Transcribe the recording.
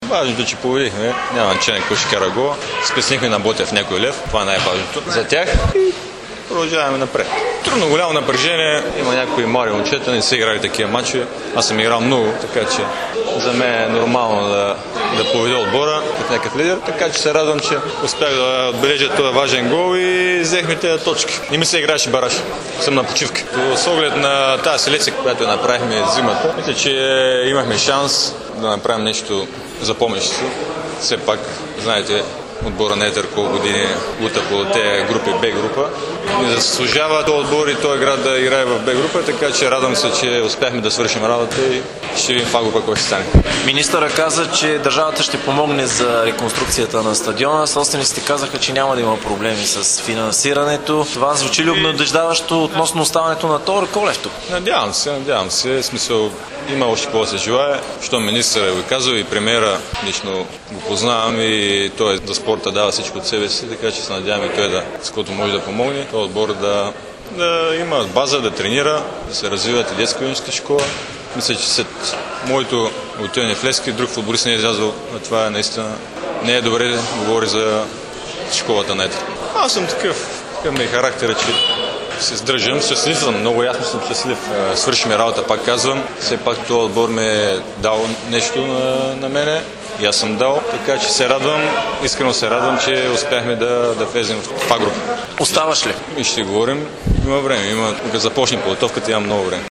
Важното, че победихме. Няма значение кой ще кара гола. Спеснихме на Ботев някой лев. Това е най-важното за тях. И продължаваме напред. Трудно, голямо напрежение. Има някои млади момчета, не са играли такива мачове. Аз съм играл много, така че за мен е нормално да победя отбора като някакъв лидер. Така че се радвам, че успях да отбележа този важен гол и взехме тези точки. Не ми се играеше бараж. Съм на почивка. С оглед на тази селекция, която направихме зимата, мисля, че имахме шанс да направим нещо запомнящо. Все пак, знаете, отбора на Етър колко години лута по тези групи, Б група. Не заслужава този отбор и този град да играе в Б група, така че радвам се, че успяхме да свършим работа и ще видим в А група кой ще стане. Министъра каза, че държавата ще помогне за реконструкцията на стадиона. Собствениците казаха, че няма да има проблеми с финансирането. Това звучи ли обнадеждаващо относно оставането на Тодор Колев тук? Надявам се. В смисъл, има още какво да се желае. Що министъра го казва и премиера лично го познавам и той за спорта дава всичко от себе си, така че се надяваме той с който може да помогне. Този отбор да има база, да тренира, да се развиват и детска юношеска школа. Мисля, че след моето отиване в Левски, друг футболист не е излязъл на това, наистина не е добре да говори за школата на Етър. Аз съм такъв ми е характера, че се сдържам, щастлив съм, много ясно съм щастлив. Свършиме работа, пак казвам. Все пак този отбор ме е дал нещо на мене и аз съм дал, така че се радвам, искрено се радвам, че успяхме да влезем в А група. Оставаш ли? И ще говорим, има време, като започне подготовката, имам много време.